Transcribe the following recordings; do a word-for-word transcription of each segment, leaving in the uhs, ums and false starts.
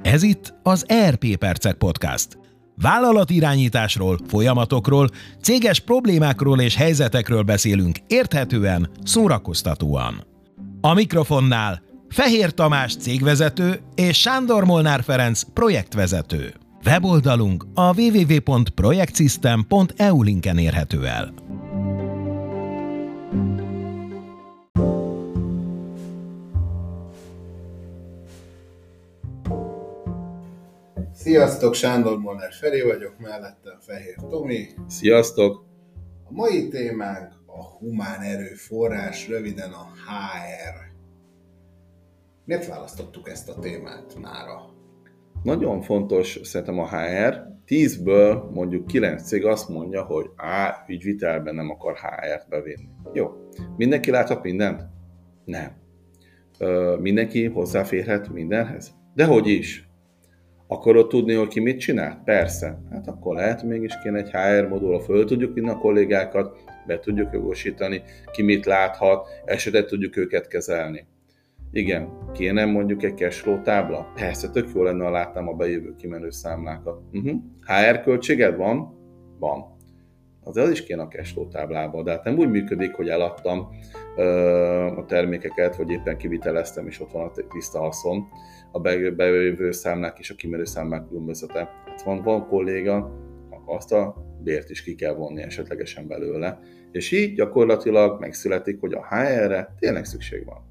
Ez itt az é er pé Percek Podcast. Vállalatirányításról, folyamatokról, céges problémákról és helyzetekről beszélünk érthetően, szórakoztatóan. A mikrofonnál Fehér Tamás cégvezető és Sándor Molnár Ferenc projektvezető. Weboldalunk a double-u double-u double-u pont projektsystem pont e u linken érhető el. Sziasztok, Sándor Molnár Feri vagyok, mellettem Fehér Tomi. Sziasztok! A mai témánk a humán erőforrás, röviden a há er. Miért választottuk ezt a témát mára? Nagyon fontos szerintem a há er. tízből mondjuk kilenc cég azt mondja, hogy á, ügyvitelben nem akar há ert bevinni. Jó. Mindenki láthat mindent? Nem. Ö, mindenki hozzáférhet mindenhez? Dehogy is. Akarod tudni, hogy ki mit csinál? Persze. Hát akkor lehet, mégis kéne egy há er modul, föl tudjuk vinni a kollégákat, be tudjuk jogosítani, ki mit láthat, esetet tudjuk őket kezelni. Igen, kéne mondjuk egy cashflow tábla? Persze, tök jó lenne, ha látnám a bejövő kimenő számlákat. Uh-huh. há er költséged van? Van. Azért az is kéne a cashflow táblába, de hát nem úgy működik, hogy eladtam ö, a termékeket, vagy éppen kiviteleztem, és ott van a tiszta haszon, a bejövő számlák és a kimenő számlák különbözete. Hát van, van kolléga, azt a bért is ki kell vonni esetlegesen belőle, és így gyakorlatilag megszületik, hogy a há erre tényleg szükség van.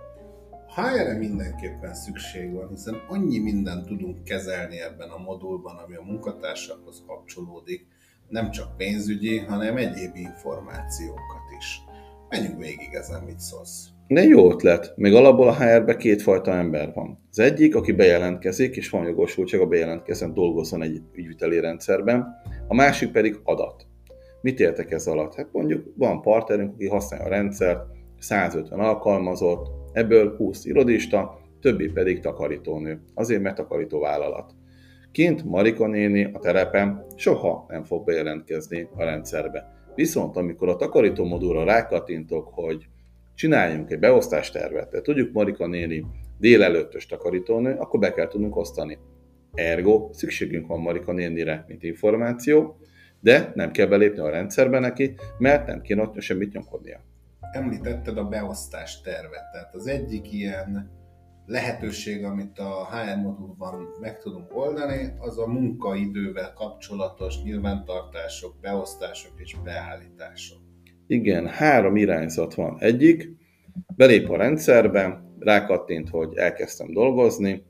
A há erre mindenképpen szükség van, hiszen annyi mindent tudunk kezelni ebben a modulban, ami a munkatársakhoz kapcsolódik, nem csak pénzügyi, hanem egyéb információkat is. Menjünk végig ezen, mit szólsz. De jó ötlet. Még alapból a há erben kétfajta ember van. Az egyik, aki bejelentkezik, és van jogosultság a bejelentkezzen, dolgozzon egy ügyviteli rendszerben. A másik pedig adat. Mit értek ez alatt? Hát mondjuk van partnerünk, aki használja a rendszert, százötven alkalmazott, ebből húsz irodista, többi pedig takarítónő. Azért, mert takarítóvállalat. Kint Marika néni a terepen soha nem fog bejelentkezni a rendszerbe. Viszont amikor a takarító modulra rákattintok, hogy csináljunk egy beosztástervet, de tudjuk Marika néni délelőttös takarítónő, akkor be kell tudnunk osztani. Ergo, szükségünk van Marika nénire, mint információ, de nem kell belépni a rendszerbe neki, mert nem kéne ott semmit nyomkodnia. Említetted a beosztás tervet, tehát az egyik ilyen lehetőség, amit a há er modulban meg tudunk oldani, az a munkaidővel kapcsolatos nyilvántartások, beosztások és beállítások. Igen, három irányzat van. Egyik, belép a rendszerbe, rákattint, hogy elkezdtem dolgozni,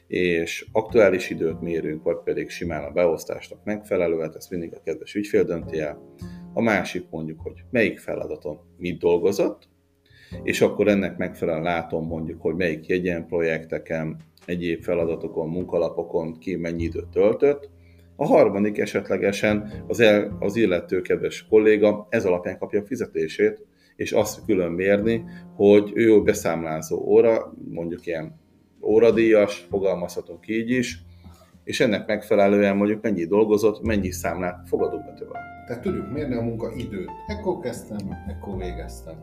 és aktuális időt mérünk, vagy pedig simán a beosztásnak megfelelően, ezt mindig a kedves ügyfél dönti el. A másik mondjuk, hogy melyik feladaton mit dolgozott, és akkor ennek megfelelően látom mondjuk, hogy melyik jegyen, projekteken, egyéb feladatokon, munkalapokon ki mennyi időt töltött. A harmadik esetlegesen az, el, az illető kedves kolléga ez alapján kapja a fizetését, és azt külön mérni, hogy ő beszámlázó óra, mondjuk ilyen óradíjas, fogalmazhatunk így is, és ennek megfelelően mondjuk mennyi dolgozott, mennyi számlát fogadunk be tőle. Tehát tudjuk mérni a munkaidőt. Ekkor kezdtem, ekkor végeztem.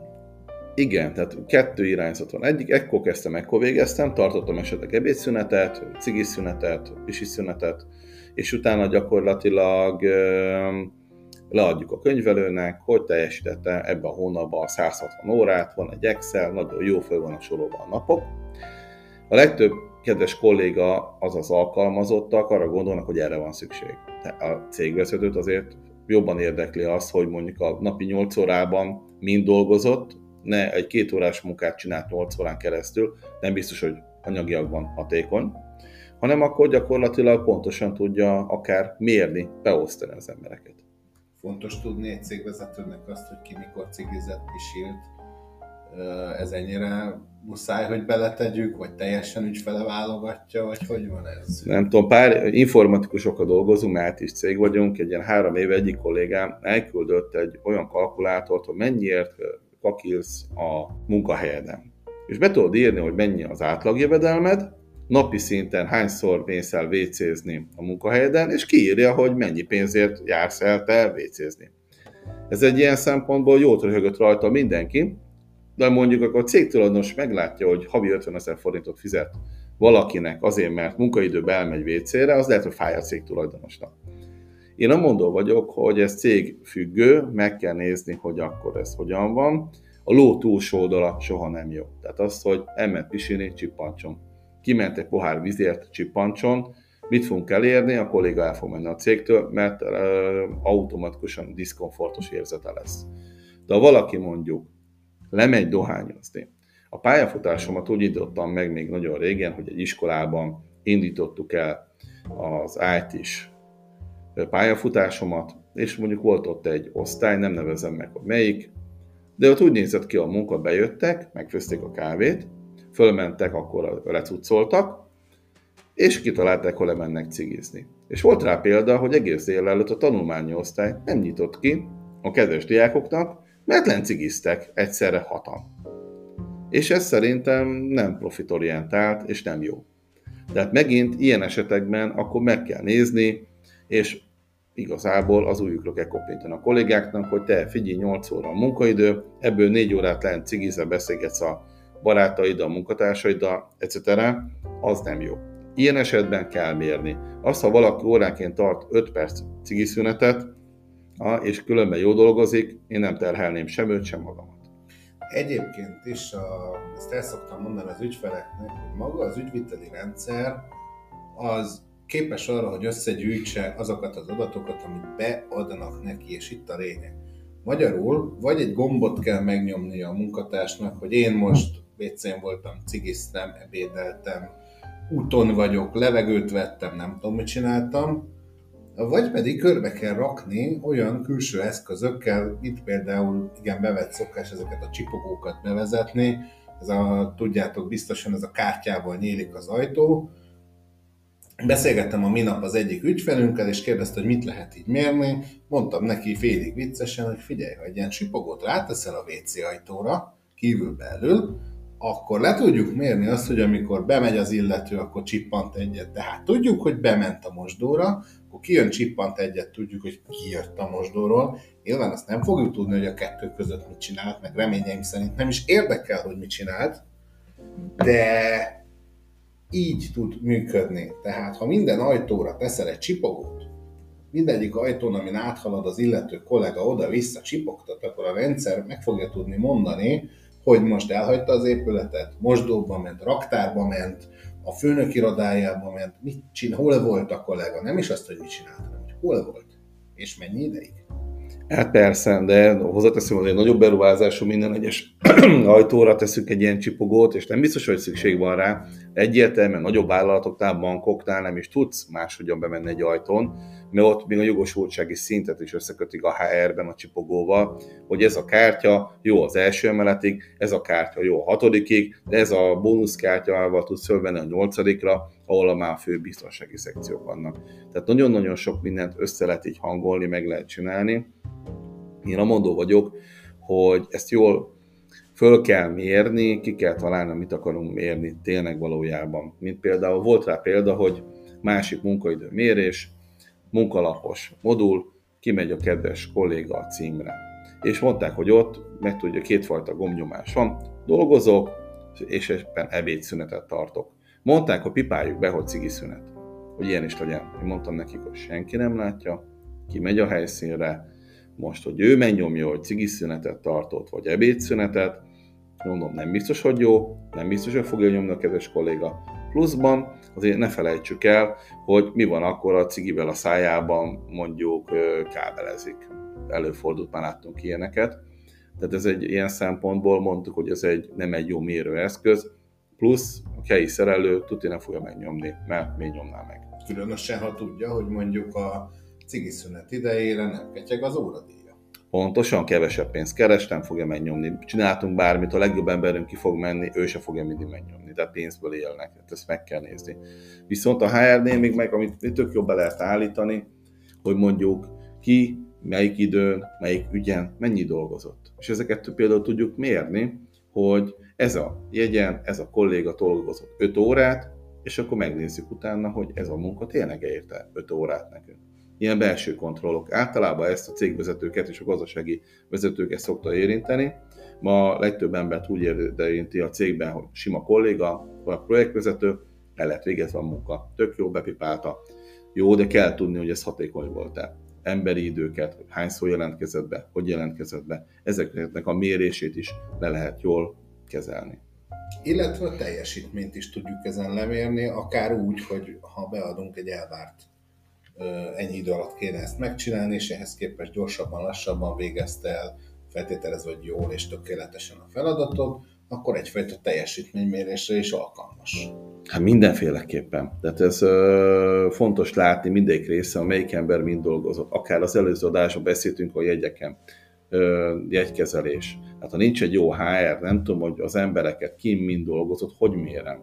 Igen, tehát kettő irányzat van. Egyik, ekkor kezdtem, ekkor végeztem, tartottam esetleg ebédszünetet, cigiszünetet, pisiszünetet, és utána gyakorlatilag ö, leadjuk a könyvelőnek, hogy teljesítette ebben a hónapban a száz hatvan órát, van egy Excel, nagyon jó, föl van a sorolva a napok. A legtöbb kedves kolléga, azaz alkalmazottak arra gondolnak, hogy erre van szükség. A cégvezetőt azért jobban érdekli az, hogy mondjuk a napi nyolc órában mind dolgozott, ne egy két órás munkát csinált nyolc órán keresztül, nem biztos, hogy anyagiakban hatékony, hanem akkor gyakorlatilag pontosan tudja akár mérni, beosztani az embereket. Fontos tudni egy cégvezetőnek azt, hogy ki mikor cigizett, pisilt. Ez ennyire muszáj, hogy beletegyük, vagy teljesen ügyfele válogatja, vagy hogy van ez? Nem tudom, pár informatikusokkal dolgozunk, mert is cég vagyunk, egy ilyen három éve egyik kollégám elküldött egy olyan kalkulátort, hogy mennyiért kakilsz a munkahelyeden. És be tudod írni, hogy mennyi az átlagjövedelmed, napi szinten hányszor mész el vécézni a munkahelyeden, és kiírja, hogy mennyi pénzért jársz el te vécézni. Ez egy ilyen szempontból jót röhögött rajta mindenki, de mondjuk akkor a cégtulajdonos meglátja, hogy havi ötvenezer forintot fizet valakinek azért, mert munkaidőben elmegy vécére, az lehet, hogy fáj a cég tulajdonosnak. Én amondó vagyok, hogy ez cég függő, meg kell nézni, hogy akkor ez hogyan van. A ló túlsó oldala soha nem jó. Tehát az, hogy elment pisilni, csippantson. Kiment egy pohár vízért, csippantson. Mit fogunk elérni? A kolléga el fog menni a cégtől, mert uh, automatikusan diszkomfortos érzete lesz. De ha valaki mondjuk lemegy dohányozni, a pályafutásomat úgy indítottam meg még nagyon régen, hogy egy iskolában indítottuk el az í té-s pályafutásomat, és mondjuk volt ott egy osztály, nem nevezem meg, hogy melyik, de ott úgy nézett ki a munka, bejöttek, megfőzték a kávét, fölmentek, akkor lecuccoltak, és kitalálták, hol lemennek cigizni. És volt rá példa, hogy egész délelőtt a tanulmányi osztály nem nyitott ki a kedves diákoknak, mert lencigiztek egyszerre hatan. És ez szerintem nem profitorientált, és nem jó. Tehát megint ilyen esetekben akkor meg kell nézni, és igazából az ujjukra kell kopintani a kollégáknak, hogy te figyelj, nyolc óra a munkaidő, ebből négy órát lent cigizzel beszélgetsz a barátaiddal, a munkatársaiddal, et cetera. Az nem jó. Ilyen esetben kell mérni. Azt, ha valaki óránként tart öt perc cigiszünetet, és különben jó dolgozik, én nem terhelném sem őt, sem magamat. Egyébként is, a, ezt el szoktam mondani az ügyfeleknek, hogy maga az ügyviteli rendszer az képes arra, hogy összegyűjtse azokat az adatokat, amit beadnak neki, és itt a lényeg. Magyarul, vagy egy gombot kell megnyomnia a munkatársnak, hogy én most vécén voltam, cigiztem, ebédeltem, úton vagyok, levegőt vettem, nem tudom, mit csináltam, vagy pedig körbe kell rakni olyan külső eszközökkel, itt például igen bevett szokás ezeket a csipogókat bevezetni, ez a, tudjátok biztosan, ez a kártyával nyílik az ajtó. Beszélgettem a minap az egyik ügyfelünkkel, és kérdezte, hogy mit lehet így mérni. Mondtam neki félig viccesen, hogy figyelj, ha egy ilyen csipogót ráteszel a vé cé ajtóra, kívül-belül, akkor le tudjuk mérni azt, hogy amikor bemegy az illető, akkor csippant egyet. Tehát tudjuk, hogy bement a mosdóra, akkor kijön, csippant egyet, tudjuk, hogy kijött a mosdóról. Nyilván azt nem fogjuk tudni, hogy a kettő között mit csinált, meg reményeim szerint nem is érdekel, hogy mit csinált, de így tud működni. Tehát, ha minden ajtóra teszel egy csipogót, mindegyik ajtón, amin áthalad az illető kollega, oda-vissza csipogtat, akkor a rendszer meg fogja tudni mondani, hogy most elhagyta az épületet, mosdóba ment, raktárba ment, a főnök irodájába ment, mit csinál, hol volt a kollega, nem is azt, hogy mit csinált, hanem hogy hol volt, és mennyi ideig. Hát persze, de hozzáteszem, hogy egy nagyobb beruházású minden egyes ajtóra teszünk egy ilyen csipogót, és nem biztos, hogy szükség van rá. Egyértelműen nagyobb vállalatoknál, bankoknál nem is tudsz máshogyan bemenni egy ajtón, mert ott még a jogosultsági szintet is összekötik a há er-ben a csipogóval, hogy ez a kártya jó az első emeletig, ez a kártya jó a hatodikig, de ez a bónuszkártyával tudsz fölvenni a nyolcadikra, ahol a már fő biztonsági szekciók vannak. Tehát nagyon-nagyon sok mindent össze lehet így hangolni, meg lehet csinálni. Én amondó vagyok, hogy ezt jól föl kell mérni, ki kell találni, mit akarunk mérni tényleg valójában. Mint például volt rá példa, hogy másik munkaidő mérés, munkalapos modul, kimegy a kedves kolléga a címre. És mondták, hogy ott meg tudja, kétfajta gombnyomás van, dolgozok, és éppen ebédszünetet tartok. Mondták, hogy pipáljuk be, hogy cigiszünet, hogy ilyen is legyen. Én mondtam nekik, hogy senki nem látja, kimegy a helyszínre, most, hogy ő megnyomja, hogy cigiszünetet tartott, vagy ebédszünetet, mondom, nem biztos, hogy jó, nem biztos, hogy fogja nyomni a kedves kolléga. Pluszban azért ne felejtsük el, hogy mi van akkor a cigivel a szájában, mondjuk kábelezik. Előfordult, már láttunk ilyeneket. Tehát ez egy ilyen szempontból mondtuk, hogy ez egy, nem egy jó mérőeszköz, plusz a helyi szerelő tudja, nem fogja megnyomni, mert még nyomná meg. Különösen, ha tudja, hogy mondjuk a cigiszünet idejére nem ketyeg az óradíja. Pontosan, kevesebb pénzt keres, nem fogja megnyomni. Csináltunk bármit, a legjobb emberünk ki fog menni, ő se fogja mindig megnyomni, tehát pénzből élnek, ezt meg kell nézni. Viszont a há er-nél még meg, amit tök jobban lehet állítani, hogy mondjuk ki, melyik időn, melyik ügyen, mennyi dolgozott. És ezeket például tudjuk mérni, hogy ez a jegyen, ez a kolléga dolgozott öt órát, és akkor megnézzük utána, hogy ez a munka tényleg érte öt órát nekünk. Ilyen belső kontrollok. Általában ezt a cégvezetőket és a gazdasági vezetőket szokta érinteni. Ma legtöbb embert úgy érinti a cégben, hogy sima kolléga, vagy projektvezető, el lett végezve a munka. Tök jó, bepipálta. Jó, de kell tudni, hogy ez hatékony volt-e. Emberi időket, hogy hányszor jelentkezett be, hogy jelentkezett be, ezeknek a mérését is le lehet jól kezelni. Illetve a teljesítményt is tudjuk ezen lemérni, akár úgy, hogy ha beadunk egy elvárt ennyi idő alatt kéne ezt megcsinálni, és ehhez képest gyorsabban, lassabban végezte el, feltételezve, hogy jól és tökéletesen a feladatot, akkor egyfajta teljesítménymérésre is alkalmas. Hát mindenféleképpen. Tehát ez ö, fontos látni mindegyik része, a melyik ember mind dolgozott. Akár az előző adásban beszéltünk a jegyeken, ö, jegykezelés. Hát ha nincs egy jó há er, nem tudom, hogy az embereket ki mind dolgozott, hogy mérem.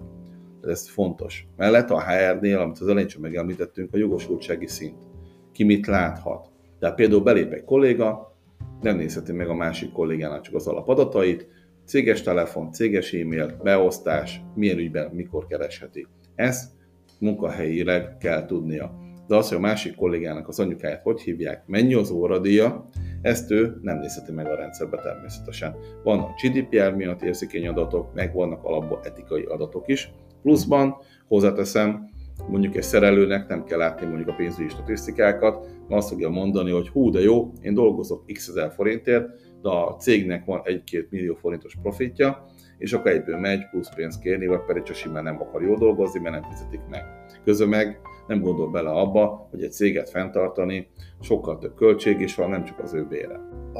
Ez fontos. Mellett a há er-nél, amit az elején csak megemlítettünk, a jogosultsági szint. Ki mit láthat. Tehát például belép egy kolléga, nem nézheti meg a másik kollégának csak az alapadatait, céges telefon, céges e-mail, beosztás, milyen ügyben, mikor keresheti. Ezt munkahelyileg kell tudnia. De az, hogy a másik kollégának az anyukáját hogy hívják, mennyi az óradíja, ezt ő nem nézheti meg a rendszerbe természetesen. Vannak gé dé pé er miatt érzékeny adatok, meg vannak alapból etikai adatok is. Pluszban hozzáteszem, mondjuk egy szerelőnek nem kell látni mondjuk a pénzügyi statisztikákat, mert azt fogja mondani, hogy hú, de jó, én dolgozok x ezer forintért, de a cégnek van egy-két millió forintos profitja, és akkor egyből megy plusz pénzt kérni, vagy pedig csak simán nem akar jól dolgozni, mert nem fizetik meg. Közben meg nem gondol bele abba, hogy egy céget fenntartani sokkal több költség is van, nem csak az ő bére.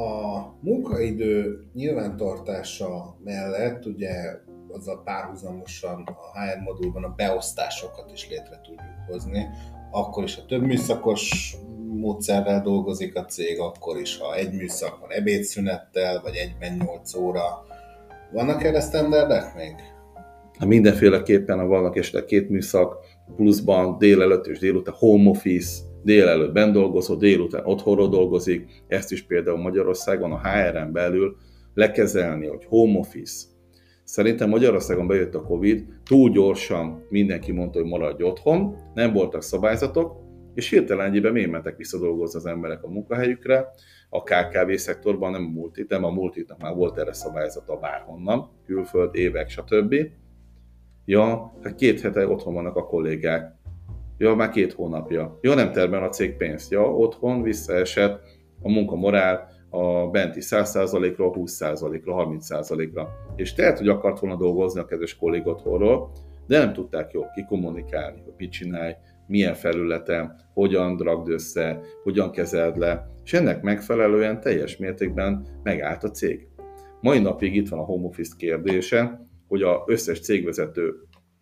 A munkaidő nyilvántartása mellett ugye azzal párhuzamosan a há er modulban a beosztásokat is létre tudjuk hozni. Akkor is, ha több műszakos módszerrel dolgozik a cég, akkor is, ha egy műszak van ebédszünettel, vagy egyben nyolc óra. Vannak erre sztenderdek még? Ha mindenféleképpen, ha vannak esetleg két műszak, pluszban délelőtt és délután home office, délelőtt benn dolgozó, délután otthonról dolgozik, ezt is például Magyarországon a há er-en belül lekezelni, hogy home office. Szerintem Magyarországon bejött a Covid, túl gyorsan mindenki mondta, hogy maradj otthon, nem voltak szabályzatok, és hirtelen egyébben miért mentek visszadolgozni az emberek a munkahelyükre, a ká ká vé szektorban, nem a multit, nem a multitnak már volt erre szabályzata bárhonnan, külföld, évek, stb. Ja, hát két hete otthon vannak a kollégák. Ja, már két hónapja. Ja, nem termel a cég pénzt. Ja, otthon visszaesett a munkamorál a benti száz százalékról húsz százalékra, harminc százalékra. És lehet, hogy akart volna dolgozni a kedves kollég otthonról, de nem tudták jól kikommunikálni, hogy mit csinálj, milyen felületen, hogyan dragd össze, hogyan kezeld le, és ennek megfelelően teljes mértékben megállt a cég. Mai napig itt van a home office kérdése, hogy az összes cégvezető,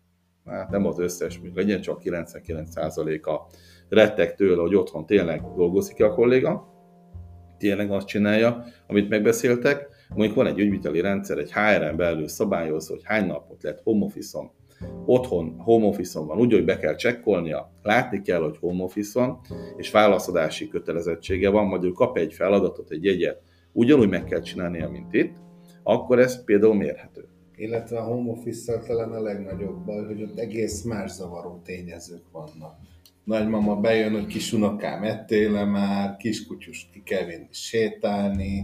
hát nem az összes, még legyen csak kilencvenkilenc százaléka retteg tőle, hogy otthon tényleg dolgozik a kolléga, tényleg azt csinálja, amit megbeszéltek. Mondjuk van egy ügyviteli rendszer, egy há er-en belül szabályozza, hogy hány napot lehet home office-on. Otthon home office-on van, úgy, hogy be kell csekkolnia, látni kell, hogy home office-on, és válaszadási kötelezettsége van, majd ő kap egy feladatot, egy jegyet, ugyanúgy meg kell csinálnia, mint itt, akkor ez például mérhető. Illetve a home office-szel talán a legnagyobb baj, hogy ott egész más zavaró tényezők vannak. Nagymama bejön, hogy kis unokám ettél már, kiskutyust ki kell vinni sétálni,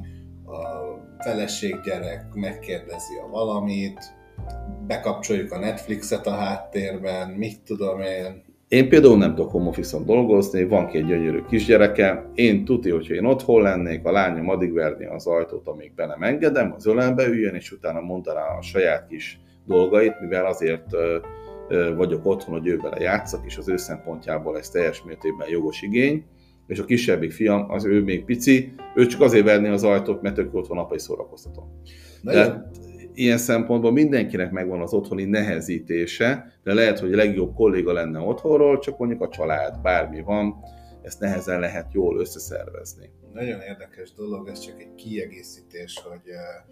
a feleség gyerek megkérdezi a valamit, bekapcsoljuk a Netflixet a háttérben, mit tudom én. Én például nem tudok home office-on dolgozni, van két gyönyörű kisgyereke, én tuti, hogyha én otthon lennék, a lányom addig verni az ajtót, amíg be nem engedem, az ölembe üljön, és utána mondaná a saját kis dolgait, mivel azért ö, ö, vagyok otthon, hogy ő vele játszak, és az ő szempontjából ez teljes mértékben jogos igény, és a kisebbik fiam, az ő még pici, ő csak azért verni az ajtót, mert ők otthon apai szórakoztatom. De ilyen szempontból mindenkinek megvan az otthoni nehezítése, de lehet, hogy a legjobb kolléga lenne otthonról, csak mondjuk a család, bármi van, ezt nehezen lehet jól összeszervezni. Nagyon érdekes dolog, ez csak egy kiegészítés, hogy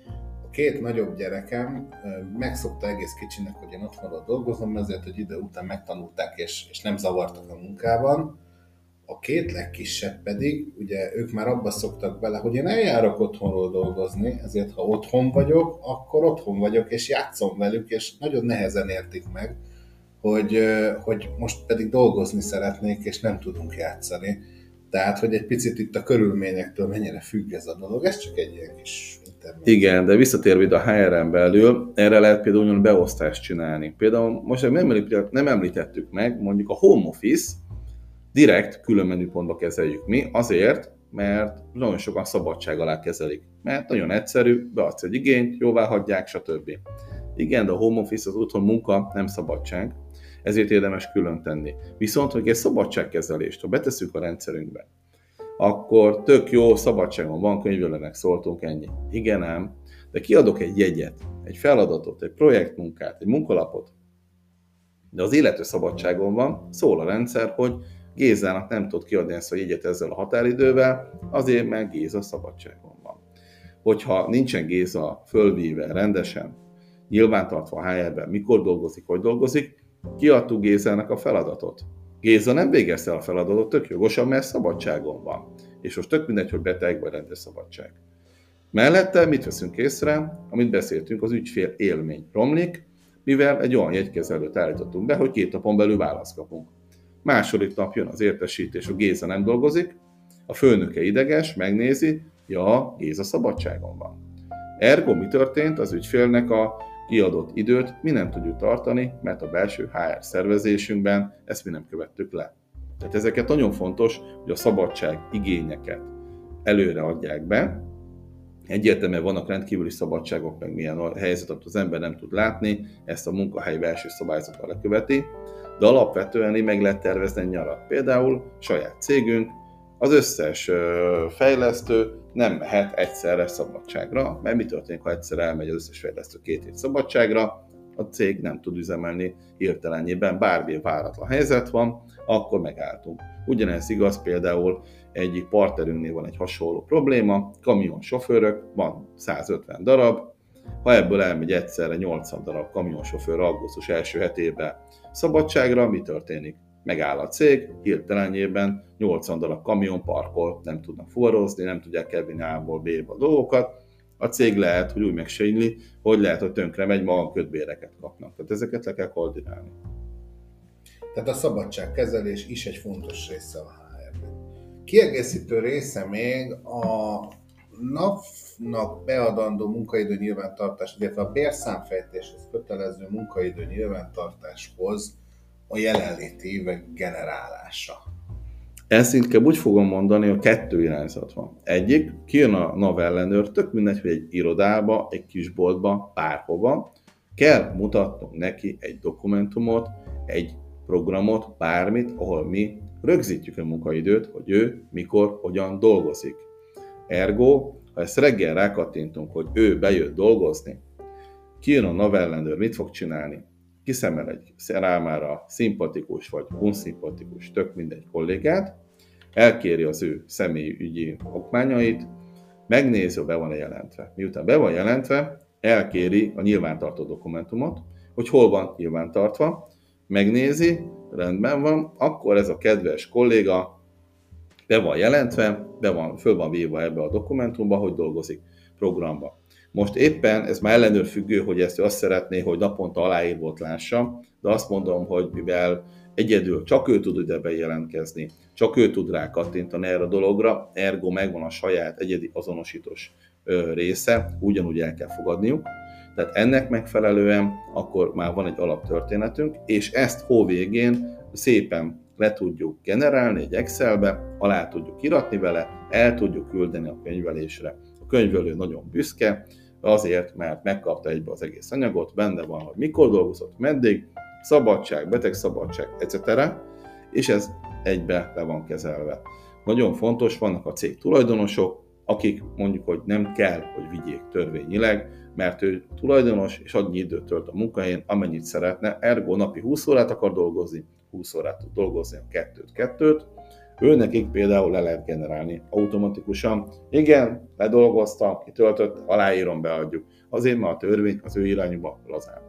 a két nagyobb gyerekem megszokta egész kicsinek, hogy én otthonról dolgozom, ezért, hogy idő után megtanulták, és, és nem zavartak a munkában. A két legkisebb pedig, ugye ők már abba szoktak bele, hogy én eljárok otthonról dolgozni, ezért ha otthon vagyok, akkor otthon vagyok, és játszom velük, és nagyon nehezen értik meg, hogy, hogy most pedig dolgozni szeretnék, és nem tudunk játszani. Tehát, hogy egy picit itt a körülményektől mennyire függ ez a dolog, ez csak egy ilyen kis internet. Igen, de visszatérve a há er-en belül, erre lehet például olyan beosztást csinálni. Például most nem, nem említettük meg, mondjuk a home office direkt külön menüpontba kezeljük mi, azért, mert nagyon sokan szabadság alá kezelik. Mert nagyon egyszerű, beadsz egy igényt, jóvá hagyják, stb. Igen, de a home office az otthon munka, nem szabadság, ezért érdemes külön tenni. Viszont, hogy egy szabadságkezelést, ha betesszük a rendszerünkbe, akkor tök jó, szabadságon van, könyvelőnek szóltunk, ennyi. Igen ám, de kiadok egy jegyet, egy feladatot, egy projektmunkát, egy munkalapot, de az illető szabadságon van, szól a rendszer, hogy Gézának nem tud kiadni ezt a jegyet ezzel a határidővel, azért, mert Géza szabadságon van. Hogyha nincsen Géza fölvíve rendesen, nyilvántartva a há er-ben, mikor dolgozik, hogy dolgozik, kiadtuk Gézának a feladatot. Géza nem végezte el a feladatot tök jogosan, mert szabadságon van. És most tök mindegy, hogy beteg vagy rendes szabadság. Mellette mit veszünk észre, amit beszéltünk, az ügyfél élmény romlik, mivel egy olyan jegykezelőt állítottunk be, hogy két napon belül választ kapunk. Második nap jön az értesítés, hogy Géza nem dolgozik, a főnöke ideges, megnézi, ja, Géza szabadságon van. Ergo mi történt? Az ügyfélnek a kiadott időt mi nem tudjuk tartani, mert a belső há er szervezésünkben ezt mi nem követtük le. Tehát ezeket nagyon fontos, hogy a szabadság igényeket előre adják be. Egyértelműen vannak rendkívüli szabadságok, meg milyen helyzetet az ember nem tud látni, ezt a munkahely belső szabályzata leköveti, de alapvetően így meg lehet tervezni egy nyarat. Például saját cégünk, az összes fejlesztő nem mehet egyszerre szabadságra, mert mi történik, ha egyszer elmegy az összes fejlesztő két hét szabadságra, a cég nem tud üzemelni hirtelenjében, bármi váratlan helyzet van, akkor megálltunk. Ugyanez igaz például egyik partnerünknél van egy hasonló probléma, kamionsofőrök, van százötven darab, ha ebből elmegy egyszerre nyolcvan darab kamionsofőr augusztus első hetében szabadságra, mi történik? Megáll a cég, hirtelenjében nyolcvan darab kamion parkol, nem tudnak fuvarozni, nem tudják elvinni A-ból B-be a dolgokat. A cég lehet, hogy úgy megsényli, hogy lehet, hogy tönkre megy, maga kötbéreket kapnak. Tehát ezeket le kell koordinálni. Tehát a szabadságkezelés is egy fontos része a há er-nek. Kiegészítő része még a napnak beadandó munkaidő nyilvántartás, illetve a bérszámfejtéshez kötelező munkaidő nyilvántartáshoz a jelenléti évek generálása. Ezt inkább úgy fogom mondani, hogy kettő irányzat van. Egyik, kijön a NAV ellenőr, tök mindegy, hogy egy irodába, egy kisboltba, bárhova, kell mutatnunk neki egy dokumentumot, egy programot, bármit, ahol mi rögzítjük a munkaidőt, hogy ő mikor, hogyan dolgozik. Ergo, ha ezt reggel rákattintunk, hogy ő bejött dolgozni, kijön a NAV ellenőr, mit fog csinálni? Kiszemel egy számára szimpatikus vagy unszimpatikus, tök mindegy kollégát, elkéri az ő személyi ügyi okmányait, megnézi, hogy be van jelentve. Miután be van jelentve, elkéri a nyilvántartó dokumentumot, hogy hol van nyilvántartva, megnézi, rendben van, akkor ez a kedves kolléga be van jelentve, be van, föl van véve ebbe a dokumentumba, hogy dolgozik programba. Most éppen ez már ellenőr függő, hogy ezt ő azt szeretné, hogy naponta aláírvót lássa, de azt mondom, hogy mivel egyedül csak ő tud ide bejelentkezni, csak ő tud rá kattintani erre a dologra, ergo megvan a saját egyedi azonosítós része, ugyanúgy el kell fogadniuk. Tehát ennek megfelelően akkor már van egy alaptörténetünk, és ezt hó végén szépen le tudjuk generálni egy Excelbe, alá tudjuk iratni vele, el tudjuk küldeni a könyvelésre. A könyvelő nagyon büszke, azért, mert megkapta egybe az egész anyagot, benne van, hogy mikor dolgozott, meddig, szabadság, betegszabadság, et cetera. És ez egybe le van kezelve. Nagyon fontos, vannak a cég tulajdonosok, akik mondjuk, hogy nem kell, hogy vigyék törvényileg, mert ő tulajdonos, és annyi időt tölt a munkahelyén, amennyit szeretne, ergo napi húsz órát akar dolgozni, húsz órát tud dolgozni, a kettőt, kettőt. Ő nekik például le lehet generálni automatikusan. Igen, ledolgoztam, kitöltött, aláírom, beadjuk. Azért, mert a törvény az ő irányba lazább.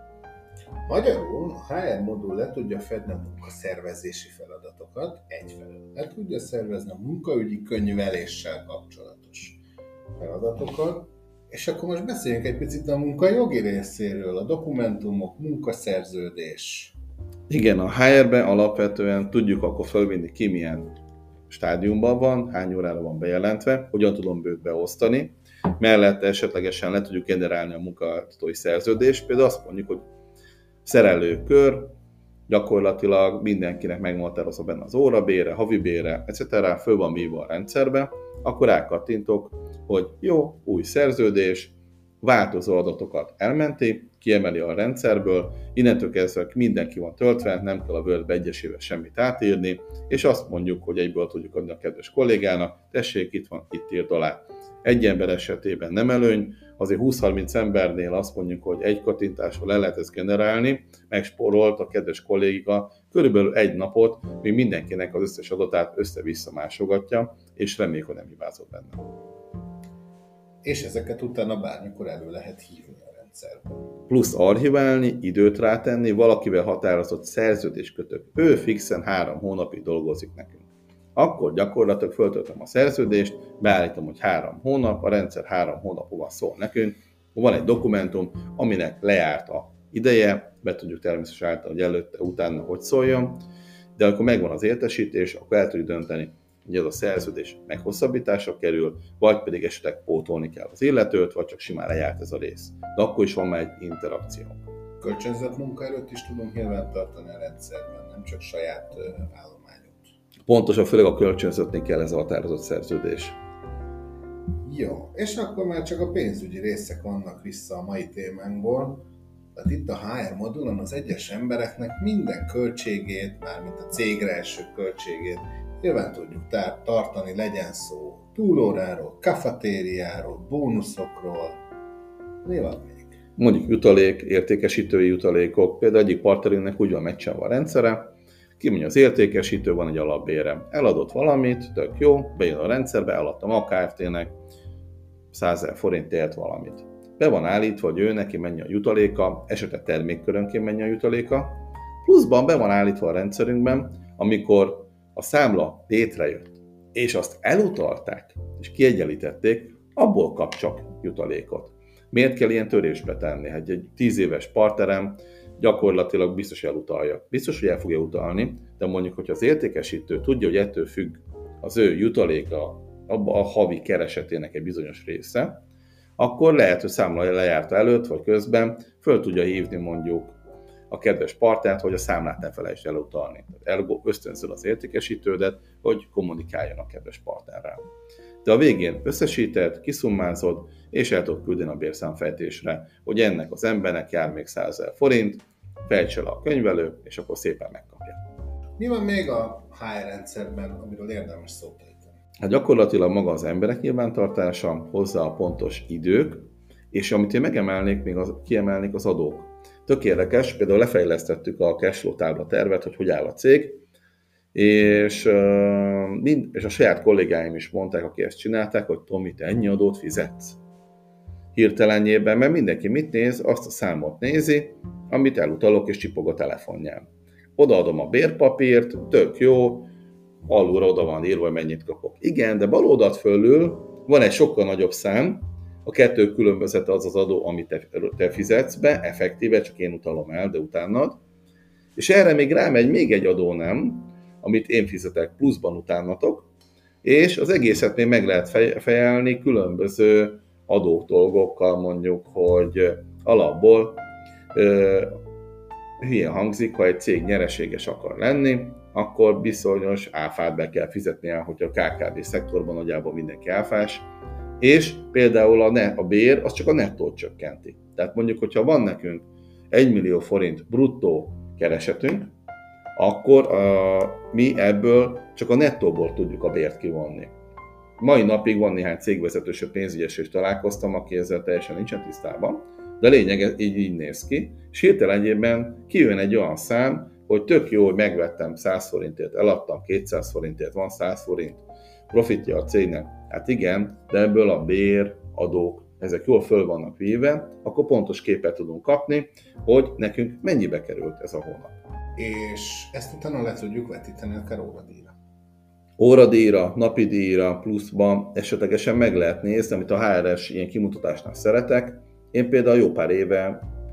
Magyarul a há er modul le tudja fedni a munkaszervezési feladatokat, egyfelől le tudja szervezni a munkaügyi könyveléssel kapcsolatos feladatokat, és akkor most beszéljünk egy picit a munkajogi részéről, a dokumentumok, munkaszerződés. Igen, a há er-ben alapvetően tudjuk akkor fölvinni ki milyen stádiumban van, hány órára van bejelentve, hogyan tudom őt beosztani, mellette esetlegesen le tudjuk generálni a munkáltatói szerződést, például azt mondjuk, hogy szerelőkör, gyakorlatilag mindenkinek meghatározva benne az órabére, havibére, et cetera, föl van bírva a rendszerbe, akkor rákattintok, hogy jó, új szerződés, változó adatokat elmenti, kiemeli a rendszerből, innentől kezdve mindenki van töltve, nem kell a Word-be egyesével semmit átírni, és azt mondjuk, hogy egyből tudjuk adni a kedves kollégának, tessék, itt van, itt írd alá. Egy ember esetében nem előny, azért húsz-harminc embernél azt mondjuk, hogy egy kattintásról le lehet ezt generálni, megspórolt a kedves kolléga körülbelül egy napot, míg mindenkinek az összes adatát össze-vissza másogatja, és reméljük, hogy nem hibázott benne. És ezeket utána bármikor elő lehet hívni a rendszerben. Plusz archiválni, időt rátenni, valakivel határozott szerződést kötök. Ő fixen három hónapig dolgozik nekünk. Akkor gyakorlatilag föltöltöm a szerződést, beállítom, hogy három hónap, a rendszer három hónapova szól nekünk, van egy dokumentum, aminek lejárt a ideje, be tudjuk természetesen állítani, hogy előtte, utána hogy szóljon, de akkor megvan az értesítés, akkor el tudjuk dönteni, hogy ez a szerződés meghosszabbításra kerül, vagy pedig esetleg pótolni kell az illetőt, vagy csak simán lejárt ez a rész. De akkor is van már egy interakció. Kölcsönzött munkaerőt is tudunk nyilván tartani a rendszerben, nem csak saját állományot. Pontosan, főleg a kölcsönzöttnél kell ez a határozott szerződés. Jó, és akkor már csak a pénzügyi részek vannak vissza a mai témánkból. Tehát itt a há er modulon az egyes embereknek minden költségét, mármint a cégre eső költségét nyilván tudjuk tartani, legyen szó túlóráról, kafetériáról, bónuszokról. Mi van még? Mondjuk jutalék, értékesítői jutalékok. Például egyik partnerünknek úgy van megcsinálva a rendszere, kimondja az értékesítő, van egy alapbére. Eladott valamit, tök jó, bejön a rendszerbe, eladtam a Kft-nek százezer forintért valamit. Be van állítva, hogy ő neki mennyi a jutaléka, esetleg termékkörönként mennyi a jutaléka, pluszban be van állítva a rendszerünkben, amikor a számla létrejött, és azt elutalták, és kiegyenlítették, abból kap csak jutalékot. Miért kell ilyen törésbe tenni? Hát egy tíz éves partnerem gyakorlatilag biztos elutalja. Biztos, hogy el fogja utalni, de mondjuk, hogyha az értékesítő tudja, hogy ettől függ az ő jutaléka, abba a havi keresetének egy bizonyos része, akkor lehet, hogy számla lejárta előtt vagy közben föl tudja hívni mondjuk a kedves partnert, hogy a számlát ne felejtsd elutalni. Ergo ösztönzöl az értékesítődet, hogy kommunikáljon a kedves partnerrel. De a végén összesíted, kiszummázod, és el tudod küldeni a bérszámfejtésre, hogy ennek az embernek jár még százezer forint, fejtse le a könyvelő, és akkor szépen megkapja. Mi van még a há er rendszerben, amiről érdemes szót ejteni? Hát gyakorlatilag maga az emberek nyilvántartása, hozzá a pontos idők, és amit én megemelnék, még az, kiemelnék az adók. Tök érdekes, például lefejlesztettük a cashflow tábla tervet, hogy hogy áll a cég, és, mind, és a saját kollégáim is mondták, akik ezt csinálták, hogy Tomi, te ennyi adót fizetsz. Hirtelenjében, mert mindenki mit néz, azt a számot nézi, amit elutalok és csipog a telefonján. Odaadom a bérpapírt, tök jó, alulra oda van írva, hogy mennyit kapok. Igen, de bal oldalt fölül van egy sokkal nagyobb szám, a kettő különbözete az az adó, amit te, te fizetsz be, effektíve, csak én utalom el, de utánad. És erre még rámegy még egy adó nem, amit én fizetek pluszban utánatok, és az egészet még meg lehet fejelni különböző adódolgokkal, mondjuk, hogy alapból ö, hülye hangzik, ha egy cég nyereséges akar lenni, akkor bizonyos áfát be kell fizetnie, hogyha a ká ká vé szektorban nagyjából mindenki áfás, és például a, ne, a bér az csak a nettót csökkenti. Tehát mondjuk, hogyha van nekünk egy millió forint bruttó keresetünk, akkor a, mi ebből csak a nettóból tudjuk a bért kivonni. Mai napig van néhány cégvezetős, pénzügyes is találkoztam, aki ezzel teljesen nincsen tisztában, de a lényeg így, így néz ki, és hirtelenjében kijön egy olyan szám, hogy tök jó, hogy megvettem száz forintért, eladtam kétszáz forintért, van száz forint profitja a cégnek. Hát igen, de ebből a bér, adók, ezek jól föl vannak véve, akkor pontos képet tudunk kapni, hogy nekünk mennyibe került ez a hónap. És ezt utána le tudjuk vetíteni akár óradíjra. Óradíjra, napi díjra, pluszban esetlegesen meg lehet nézni, amit a há er es ilyen kimutatásnál szeretek. Én például jó pár éve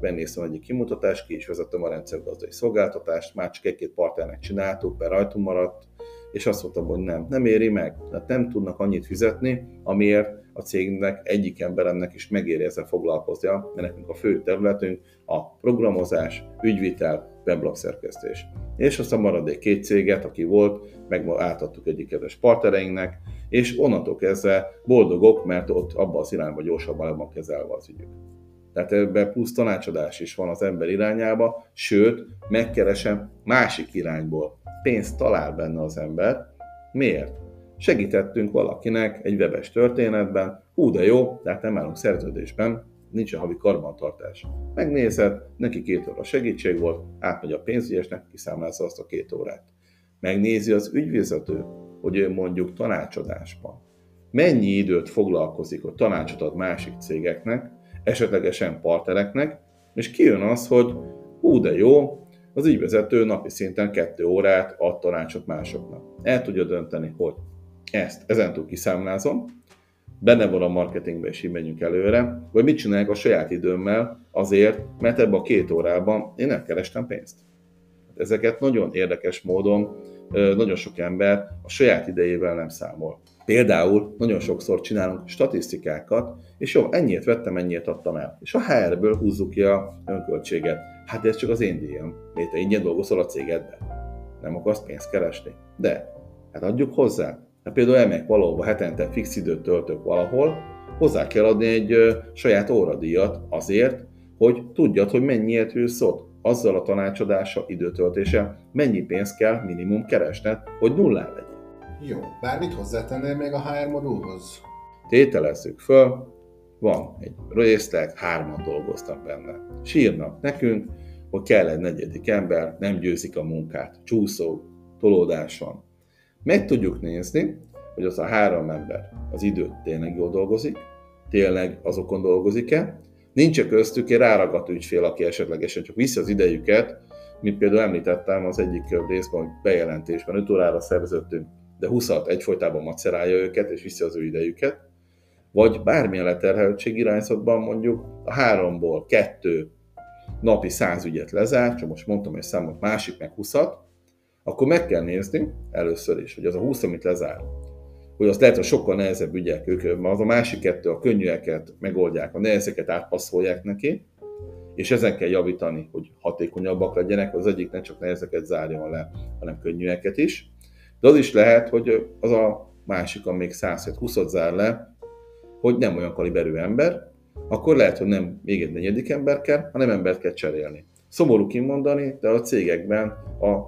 megnéztem egyik kimutatást, ki is vezettem a rendszergazdai szolgáltatást, már csak egy-két partnernek csináltuk, mert rajtunk maradt, és azt mondtam, hogy nem, nem éri meg, tehát nem tudnak annyit fizetni, amiért a cégnek, egyik emberemnek is megéri ezzel foglalkoznia, mert nekünk a fő területünk a programozás, ügyvitel, weblap szerkesztés. És aztán maradék két céget, aki volt, meg átadtuk egyik kedves partnereinknek, és onnantól kezdve boldogok, mert ott abban az irányba gyorsabban le van kezelve az ügyük. Tehát ebben plusz tanácsadás is van az ember irányába, sőt, megkeresem másik irányból. Pénzt talál benne az ember. Miért? Segítettünk valakinek egy webes történetben, hú de jó, de hát nem állunk szerződésben, nincsen havi karbantartás. Megnézed, neki két óra segítség volt, átmegy a pénzügyesnek, kiszámlázza azt a két órát. Megnézi az ügyvezető, hogy ő mondjuk tanácsadásban mennyi időt foglalkozik, hogy tanácsot ad másik cégeknek, esetlegesen partnereknek, és kijön az, hogy hú de jó, az ügyvezető napi szinten kettő órát ad tanácsot másoknak. El tudja dönteni, hogy ezt ezentúl kiszámlázom, benne van a marketingben, és így megyünk előre, vagy mit csinálják a saját időmmel azért, mert ebben a két órában én nem kerestem pénzt. Ezeket nagyon érdekes módon nagyon sok ember a saját idejével nem számol. Például nagyon sokszor csinálunk statisztikákat, és jó, ennyit vettem, ennyit adtam el. És a há erből húzzuk ki a önköltséget. Hát ez csak az én díjam. Miért te ingyen dolgozol a cégedben? Nem akarsz pénzt keresni? De, hát adjuk hozzá. Hát például elmegyek valahova, hetente fix időt töltök valahol, hozzá kell adni egy ö, saját óradíjat azért, hogy tudjad, hogy mennyiért ülsz ott. Azzal a tanácsadása, időtöltése, mennyi pénzt kell minimum keresned, hogy nullán legyen. Jó, bármit hozzátennél még a há er modulhoz? Tételezzük föl, van egy részleg, hárman dolgoztak benne. Sírnak nekünk, hogy kell egy negyedik ember, nem győzik a munkát, csúszó, tolódás van. Meg tudjuk nézni, hogy az a három ember az időt tényleg jól dolgozik, tényleg azokon dolgozik-e, nincs köztük egy ráragadt ügyfél, aki esetlegesen csak viszi az idejüket, mint például említettem az egyik részben, hogy bejelentésben öt órára szerveződtünk, de huszat egyfolytában macerálja őket, és viszi az ő idejüket, vagy bármilyen leterheltség irányzatban mondjuk a háromból kettő napi száz ügyet lezár, csak most mondtam, hogy számot másik meg huszat, akkor meg kell nézni először is, hogy az a húsz, amit lezár, hogy az lehet, hogy sokkal nehezebb ügyek ők, mert az a másik kettő a könnyűeket megoldják, a nehezeket átpasszolják neki, és ezen kell javítani, hogy hatékonyabbak legyenek, az egyik ne csak nehezeket zárjon le, hanem könnyűeket is. De az is lehet, hogy az a másik, még száz húszat zár le, hogy nem olyan kaliberű ember, akkor lehet, hogy nem még egy negyedik ember kell, hanem embert kell cserélni. Szomorú kimondani, de a cégekben a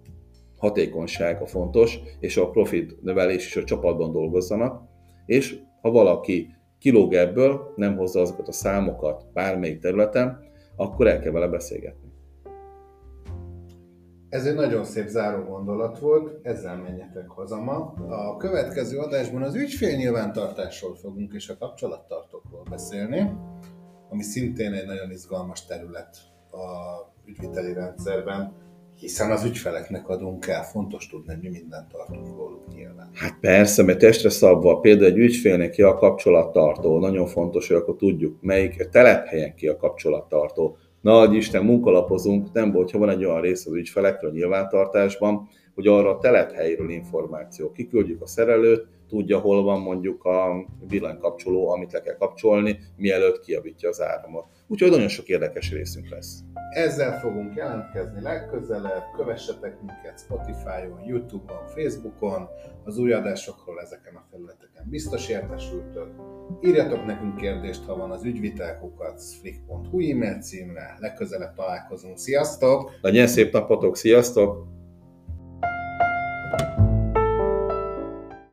hatékonyság a fontos, és a profit növelés is a csapatban dolgozzanak, és ha valaki kilóg ebből, nem hozza azokat a számokat bármelyik területen, akkor el kell vele beszélgetni. Ez egy nagyon szép záró gondolat volt, ezzel menjetek haza ma. A következő adásban az ügyfélnyilvántartásról fogunk és a kapcsolattartókról beszélni, ami szintén egy nagyon izgalmas terület a ügyviteli rendszerben, hiszen az ügyfeleknek adunk el, fontos tudni, hogy mi mindent tartunk róluk nyilván. Hát persze, mert testre szabva, például egy ügyfélnek ki a kapcsolattartó, nagyon fontos, hogy akkor tudjuk, melyik telephelyen ki a kapcsolattartó. Nagy Isten, munkalapozunk, nem volt, ha van egy olyan rész az ügyfelekről a nyilvántartásban, hogy arra a telephelyről információ. Kiküldjük a szerelőt, tudja, hol van mondjuk a villanykapcsoló, amit le kell kapcsolni, mielőtt kijavítja az áramot. Úgyhogy nagyon sok érdekes részünk lesz. Ezzel fogunk jelentkezni legközelebb, kövessetek minket Spotify-on, YouTube-on, Facebookon, az új adásokról ezeken a felületeken biztos értesültök. Írjatok nekünk kérdést, ha van, az ügyvitelkukac flick pont hu e-mail címre. Legközelebb találkozunk. Sziasztok! Legyen szép napotok, sziasztok!